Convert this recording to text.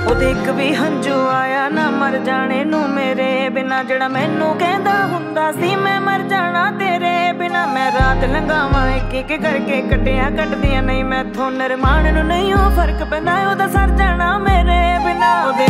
ਉਹਦੇ ਇੱਕ ਵੀ ਹੰਝੂ ਆਇਆ ਨਾ ਮਰ ਜਾਣੇ ਨੂੰ ਮੇਰੇ ਬਿਨਾ। ਜਿਹੜਾ ਮੈਨੂੰ ਕਹਿੰਦਾ ਹੁੰਦਾ ਸੀ ਮੈਂ ਮਰ ਜਾਣਾ ਤੇਰੇ ਬਿਨਾ। ਮੈਂ ਰਾਤ ਲੰਘਾਵਾਂ ਇੱਕ ਇੱਕ ਕਰਕੇ ਕੱਟਿਆ ਕੱਟਦੀਆਂ ਨਹੀਂ ਮੈਥੋਂ ਨਿਰਮਾਣ ਨੂੰ ਨਹੀਂ ਉਹ ਫਰਕ ਪੈਂਦਾ ਉਹਦਾ ਸਰ ਜਾਣਾ ਮੇਰੇ ਬਿਨਾ। ਉਹਦੇ